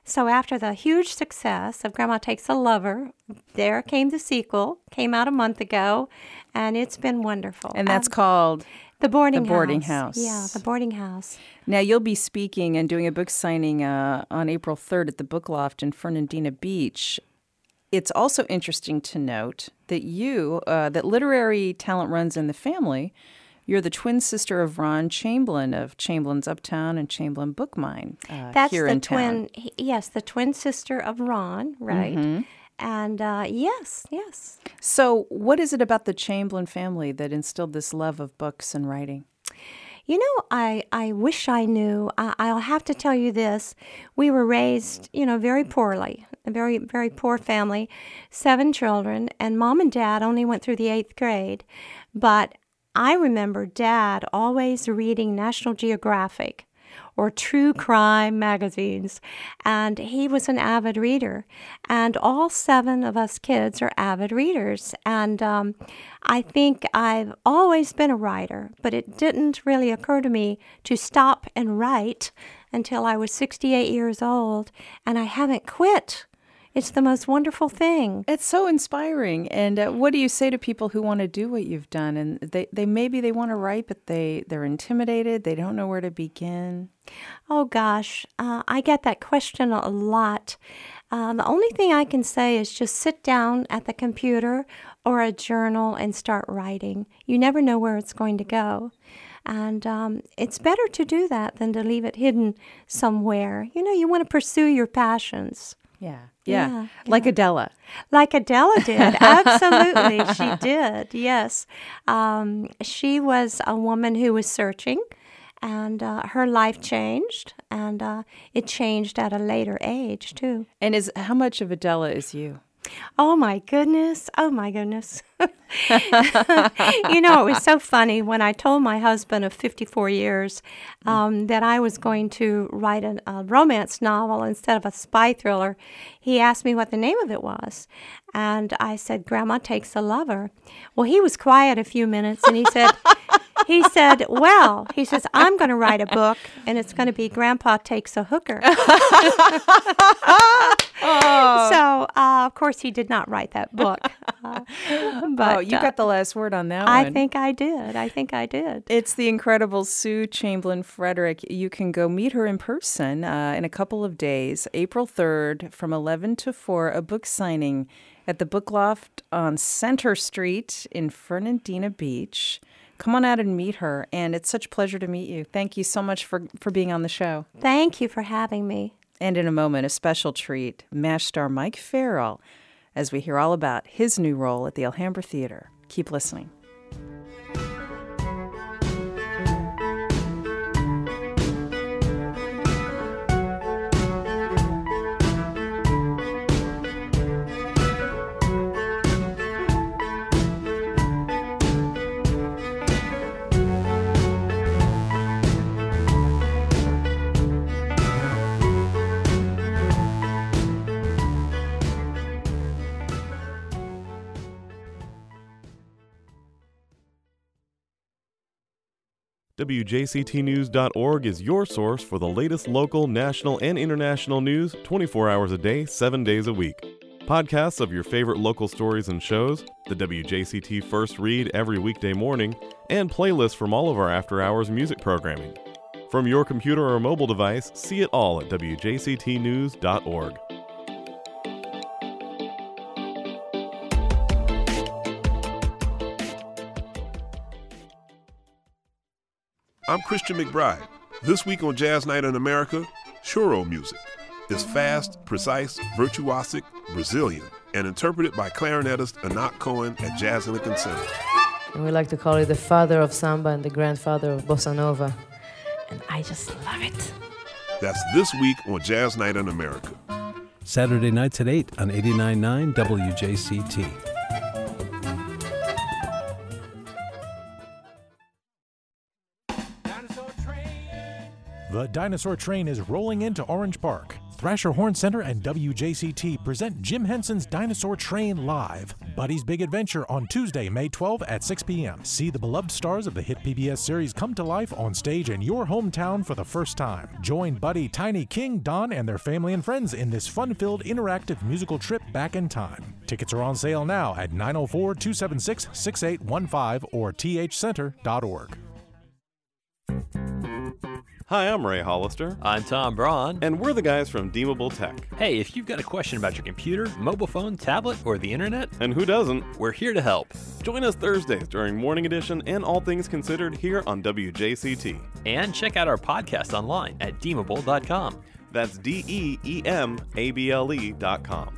So after the huge success of Grandma Takes a Lover, there came the sequel, came out a month ago, and it's been wonderful. And that's um, called? The Boarding The Boarding House. House. Yeah, The Boarding House. Now, you'll be speaking and doing a book signing uh, on April third at the Book Loft in Fernandina Beach. It's also interesting to note that you, uh, that literary talent runs in the family. You're the twin sister of Ron Chamberlain of Chamberlain's Uptown and Chamberlain Book Mine uh, That's here the in twin, town. yes, the twin sister of Ron, right? Mhm. And uh, yes, yes. So what is it about the Chamberlain family that instilled this love of books and writing? You know, I, I wish I knew. I, I'll have to tell you this. We were raised, you know, very poorly, a very, very poor family, seven children, and Mom and Dad only went through the eighth grade. But I remember Dad always reading National Geographic or true crime magazines, and he was an avid reader. And all seven of us kids are avid readers. And um, I think I've always been a writer, but it didn't really occur to me to stop and write until I was sixty-eight years old, and I haven't quit. It's the most wonderful thing. It's so inspiring. And uh, what do you say to people who want to do what you've done? And they, they maybe they want to write, but they, they're intimidated. They don't know where to begin. Oh, gosh. Uh, I get that question a lot. Uh, the only thing I can say is just sit down at the computer or a journal and start writing. You never know where it's going to go. And um, it's better to do that than to leave it hidden somewhere. You know, you want to pursue your passions. Yeah. Yeah. Yeah, Like yeah. Adela. Like Adela did. Absolutely. She did. Yes. Um, she was a woman who was searching, and uh, her life changed, and uh, it changed at a later age, too. And is how much of Adela is you? Oh, my goodness. Oh, my goodness. You know, it was so funny when I told my husband of fifty-four years um, that I was going to write an, a romance novel instead of a spy thriller. He asked me what the name of it was. And I said, Grandma Takes a Lover. Well, he was quiet a few minutes, and he said, he said, well, he says, I'm going to write a book, and it's going to be Grandpa Takes a Hooker. Oh. So, uh, of course, he did not write that book. Uh, but oh, you uh, got the last word on that I one. think I did. I think I did. It's the incredible Sue Chamberlain Frederick. You can go meet her in person uh, in a couple of days, April third from eleven to four, a book signing at the Book Loft on Center Street in Fernandina Beach. Come on out and meet her, and it's such a pleasure to meet you. Thank you so much for, for being on the show. Thank you for having me. And in a moment, a special treat, MASH star Mike Farrell, as we hear all about his new role at the Alhambra Theater. Keep listening. W J C T news dot org is your source for the latest local, national, and international news twenty-four hours a day, seven days a week. Podcasts of your favorite local stories and shows, the W J C T First Read every weekday morning, and playlists from all of our after-hours music programming. From your computer or mobile device, see it all at W J C T news dot org. I'm Christian McBride. This week on Jazz Night in America, choro music is fast, precise, virtuosic, Brazilian, and interpreted by clarinetist Anat Cohen at Jazz in Lincoln Center. And we like to call it the father of samba and the grandfather of bossa nova. And I just love it. That's this week on Jazz Night in America. Saturday nights at eight on eighty-nine point nine W J C T. The dinosaur train is rolling into Orange Park. Thrasher Horn Center and W J C T present Jim Henson's Dinosaur Train live. Buddy's Big Adventure on Tuesday, May twelfth at six p.m. See the beloved stars of the hit P B S series come to life on stage in your hometown for the first time. Join Buddy, Tiny, King, Don, and their family and friends in this fun-filled interactive musical trip back in time. Tickets are on sale now at nine oh four, two seven six, six eight one five or t h center dot org. Hi, I'm Ray Hollister. I'm Tom Braun. And we're the guys from Deemable Tech. Hey, if you've got a question about your computer, mobile phone, tablet, or the internet, and who doesn't, we're here to help. Join us Thursdays during Morning Edition and All Things Considered here on W J C T. And check out our podcast online at deemable dot com. That's D E E M A B L E dot com.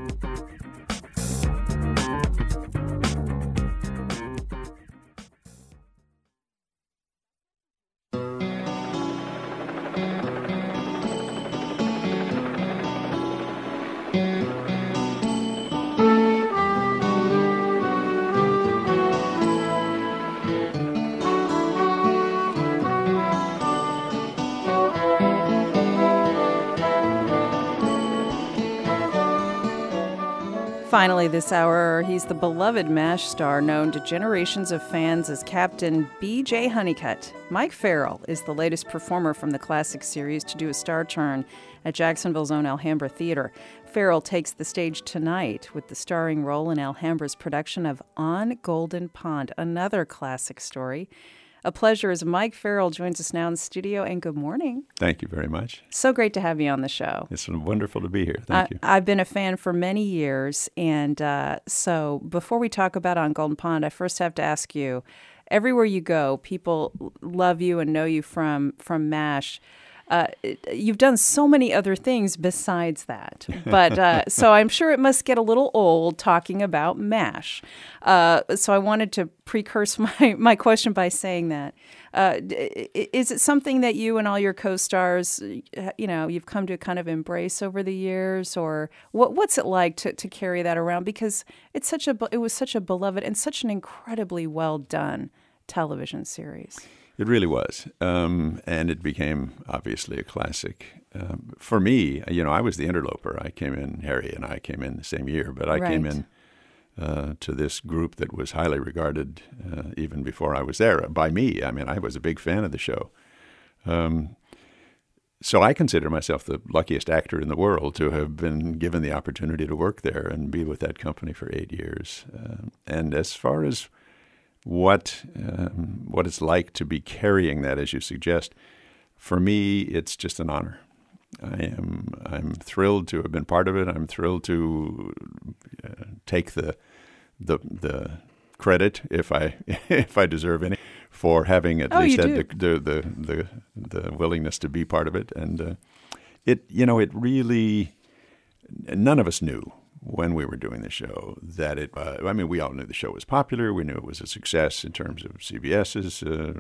Finally this hour, he's the beloved MASH star known to generations of fans as Captain B J Honeycutt. Mike Farrell is the latest performer from the classic series to do a star turn at Jacksonville's own Alhambra Theater. Farrell takes the stage tonight with the starring role in Alhambra's production of On Golden Pond, another classic story. A pleasure as Mike Farrell joins us now in the studio, and good morning. Thank you very much. So great to have you on the show. It's wonderful to be here. Thank I, you. I've been a fan for many years, and uh, so before we talk about On Golden Pond, I first have to ask you, everywhere you go, people love you and know you from, from MASH. Uh, you've done so many other things besides that, but uh, so I'm sure it must get a little old talking about MASH. Uh, so I wanted to precurse my, my question by saying that. Uh, is it something that you and all your co-stars, you know, you've come to kind of embrace over the years, or what, what's it like to, to carry that around? Because it's such a, it was such a beloved and such an incredibly well done television series. It really was, um, and it became obviously a classic. Um, for me, you know, I was the interloper. I came in, Harry and I came in the same year, but I right. came in uh, to this group that was highly regarded uh, even before I was there, by me. I mean, I was a big fan of the show. Um, so I consider myself the luckiest actor in the world to have been given the opportunity to work there and be with that company for eight years. Uh, and as far as what um, what it's like to be carrying that, as you suggest, for me, it's just an honor. I am I'm thrilled to have been part of it. I'm thrilled to uh, take the the the credit, if I if I deserve any, for having at oh, least had do. the, the the the the willingness to be part of it. And uh, it you know it really, none of us knew when we were doing the show that it, uh, I mean, we all knew the show was popular. We knew it was a success in terms of CBS's uh,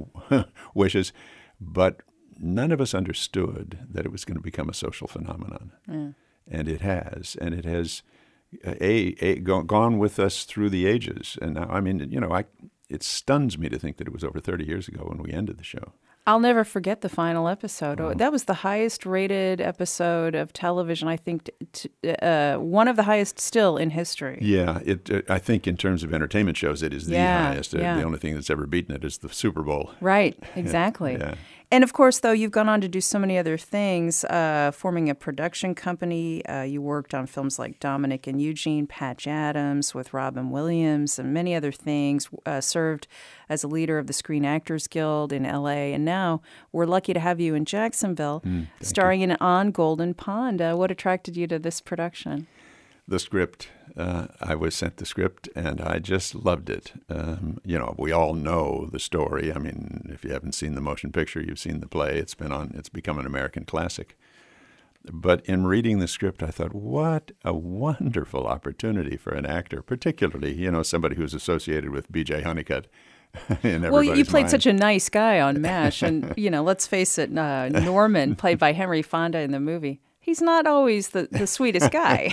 wishes, but none of us understood that it was going to become a social phenomenon. Yeah. And it has, and it has a, a, gone, gone with us through the ages. And now, I mean, you know, I, it stuns me to think that it was over thirty years ago when we ended the show. I'll never forget the final episode. Oh. That was the highest rated episode of television, I think, t- t- uh, one of the highest still in history. Yeah, it. Uh, I think in terms of entertainment shows, it is the yeah, highest. Uh, yeah. The only thing that's ever beaten it is the Super Bowl. Right, exactly. yeah. And of course, though, you've gone on to do so many other things, uh, forming a production company. Uh, you worked on films like Dominic and Eugene, Patch Adams with Robin Williams, and many other things, uh, served as a leader of the Screen Actors Guild in L A. And now we're lucky to have you in Jacksonville, mm, starring you. in On Golden Pond. Uh, what attracted you to this production? The script. Uh, I was sent the script, and I just loved it. Um, you know, we all know the story. I mean, if you haven't seen the motion picture, you've seen the play. It's been on. It's become an American classic. But in reading the script, I thought, what a wonderful opportunity for an actor, particularly, you know, somebody who's associated with B J Honeycutt. Well, you played mind. such a nice guy on MASH, and, you know, let's face it, uh, Norman, played by Henry Fonda in the movie, he's not always the, the sweetest guy.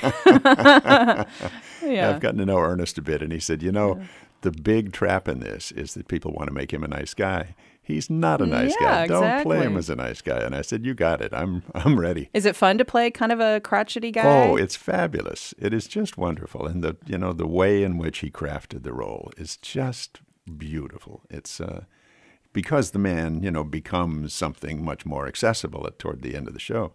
yeah. I've gotten to know Ernest a bit, and he said, you know, yeah. the big trap in this is that people want to make him a nice guy. He's not a nice yeah, guy. Don't exactly. play him as a nice guy. And I said, you got it. I'm I'm ready. Is it fun to play kind of a crotchety guy? Oh, it's fabulous. It is just wonderful. And the you know the way in which he crafted the role is just beautiful. It's uh, because the man, you know, becomes something much more accessible at toward the end of the show.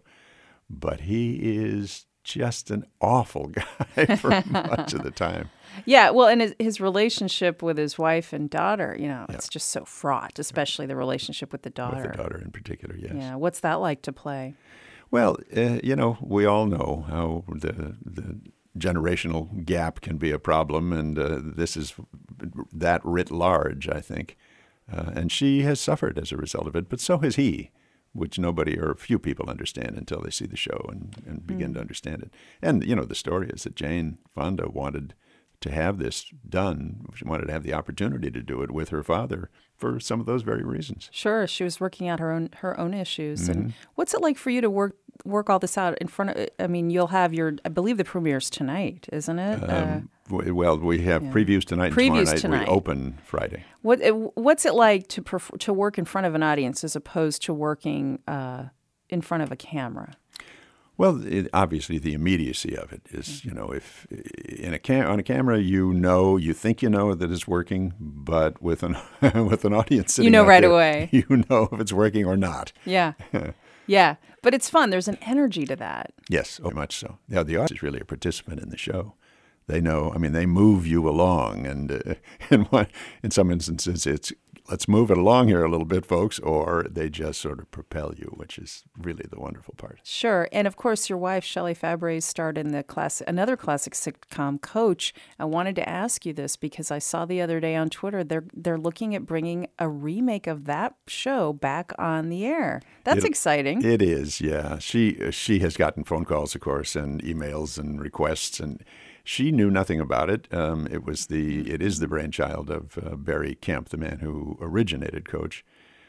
But he is just an awful guy for much of the time. Yeah, well, and his, his relationship with his wife and daughter, you know, Yeah. it's just so fraught, especially the relationship with the daughter. With the daughter in particular, yes. Yeah, what's that like to play? Well, uh, you know, we all know how the the generational gap can be a problem, and uh, this is that writ large, I think. Uh, and she has suffered as a result of it, but so has he, which nobody or few people understand until they see the show and, and begin Mm. to understand it. And, you know, the story is that Jane Fonda wanted to have this done. She wanted to have the opportunity to do it with her father for some of those very reasons. Sure, she was working out her own her own issues. Mhm. And what's it like for you to work work all this out in front of? I mean, you'll have your, I believe the premiere's tonight, isn't it? Uh, Um, w- well, we have yeah. previews tonight. Previews and tomorrow night. tonight. We open Friday. what it- what's it like to perf- to work in front of an audience as opposed to working uh, in front of a camera? Well, it, obviously the immediacy of it is, you know, if in a cam- on a camera you know, you think you know that it's working, but with an with an audience sitting You know out right there, away. you know if it's working or not. Yeah, yeah, but it's fun. There's an energy to that. Yes, very much so. Yeah, the audience is really a participant in the show. They know. I mean, they move you along, and uh, in one, in some instances, it's let's move it along here a little bit, folks, or they just sort of propel you, which is really the wonderful part. Sure, and of course, your wife Shelley Fabre starred in the class another classic sitcom, Coach. I wanted to ask you this because I saw the other day on Twitter they're they're looking at bringing a remake of that show back on the air. That's It- exciting. It is, yeah. She she has gotten phone calls, of course, and emails and requests, and she knew nothing about it. Um, it was the it is the brainchild of uh, Barry Kemp, the man who originated Coach,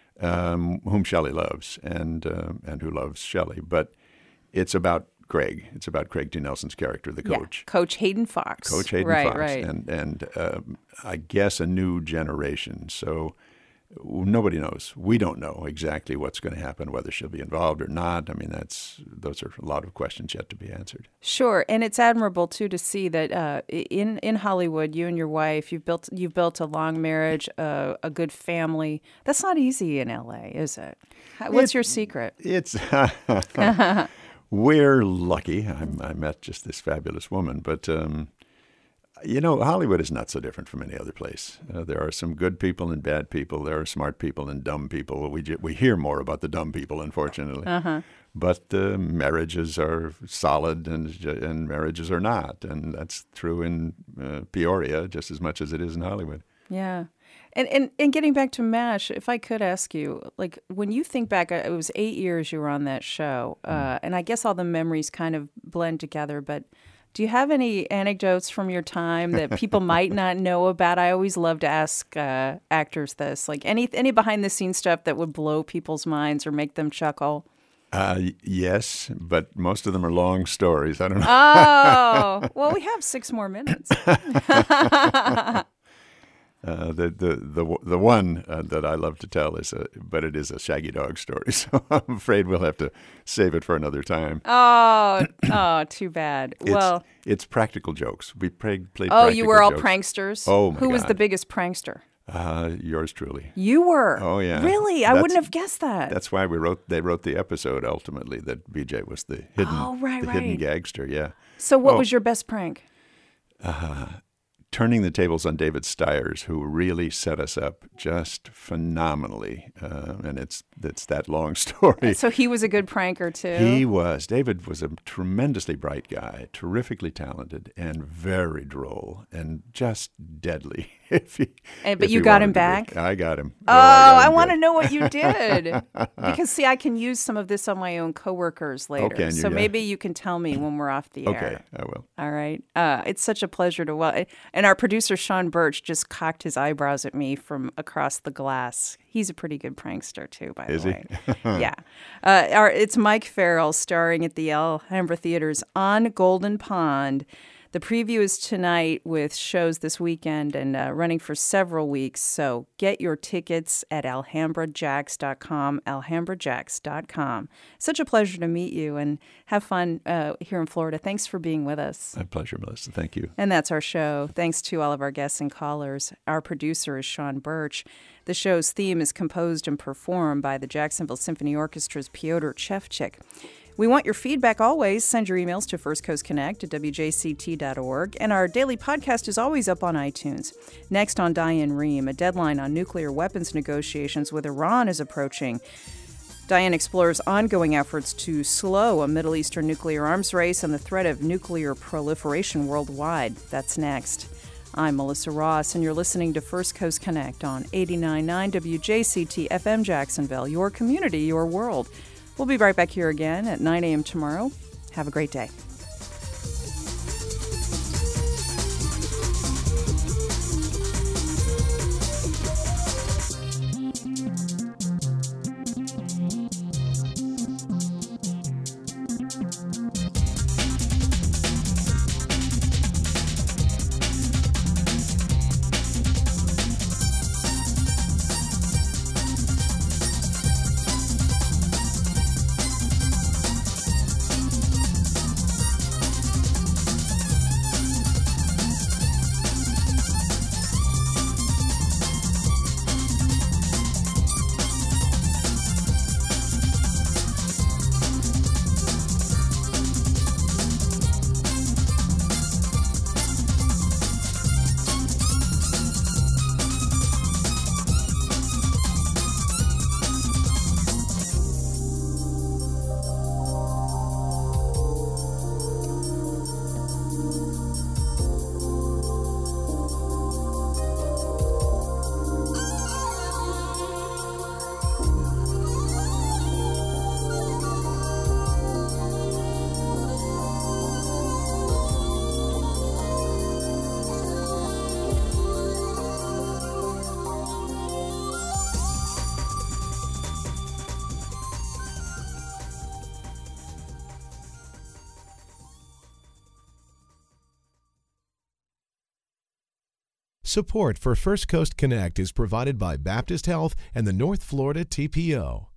um, whom Shelley loves, and uh, and who loves Shelley. But it's about Craig. It's about Craig T. Nelson's character, the Yeah, coach. Coach Hayden Fox. Coach Hayden right, Fox, right. and and um, I guess a new generation. So nobody knows. We don't know exactly what's going to happen, whether she'll be involved or not. I mean, that's those are a lot of questions yet to be answered. Sure, and it's admirable too to see that uh, in in Hollywood, you and your wife, you've built you've built a long marriage, uh, a good family. That's not easy in L A, is it? How- What's It- your secret? It's we're lucky. I, I met just this fabulous woman, but um, you know, Hollywood is not so different from any other place. Uh, there are some good people and bad people. There are smart people and dumb people. We ju- we hear more about the dumb people, unfortunately. Uh-huh. But uh, marriages are solid, and and marriages are not, and that's true in uh, Peoria just as much as it is in Hollywood. Yeah. And, and and getting back to MASH, if I could ask you, like when you think back, it was eight years you were on that show, uh, and I guess all the memories kind of blend together, but do you have any anecdotes from your time that people might not know about? I always love to ask uh, actors this, like any any behind-the-scenes stuff that would blow people's minds or make them chuckle. Uh, yes, but most of them are long stories. I don't know. Oh, well, we have six more minutes. Uh, the, the the the one uh, that I love to tell is a, but it is a Shaggy Dog story, so I'm afraid we'll have to save it for another time. Oh, oh, too bad. It's, Well, it's practical jokes. We played played. oh, you were all jokes. pranksters? Oh my Who was God. the biggest prankster? Uh, yours truly. You were. Oh yeah. Really? I That's- wouldn't have guessed that. That's why we wrote. They wrote the episode ultimately that B J was the hidden, Oh, right, the hidden right. gagster. Yeah. So, what Oh, was your best prank? uh, turning the tables on David Stiers, who really set us up just phenomenally, uh, and it's it's that long story. So he was a good pranker too. He was. David was a tremendously bright guy, terrifically talented, and very droll, and just deadly. if he, And- but if you he got wanted him to be. back? I got him. Oh, got I him want to good. know what you did. Because, see, I can use some of this on my own coworkers later. Oh, can you? So Yeah. maybe you can tell me when we're off the Okay, air. I will. All right. Uh, it's such a pleasure to well. And our producer, Sean Birch, just cocked his eyebrows at me from across the glass. He's a pretty good prankster, too, by Is the he? way. Yeah. Uh, our, it's Mike Farrell starring at the Alhambra Theaters on Golden Pond. The preview is tonight with shows this weekend and uh, running for several weeks. So get your tickets at alhambra jacks dot com, alhambra jacks dot com. Such a pleasure to meet you and have fun uh, here in Florida. Thanks for being with us. My pleasure, Melissa. Thank you. And that's our show. Thanks to all of our guests and callers. Our producer is Sean Birch. The show's theme is composed and performed by the Jacksonville Symphony Orchestra's Piotr Chevchik. We want your feedback always. Send your emails to First Coast Connect at W J C T dot org. And our daily podcast is always up on iTunes. Next on Diane Rehm, a deadline on nuclear weapons negotiations with Iran is approaching. Diane explores ongoing efforts to slow a Middle Eastern nuclear arms race and the threat of nuclear proliferation worldwide. That's next. I'm Melissa Ross, and you're listening to First Coast Connect on eighty-nine point nine W J C T F M Jacksonville, your community, your world. We'll be right back here again at nine a.m. tomorrow. Have a great day. Support for First Coast Connect is provided by Baptist Health and the North Florida T P O.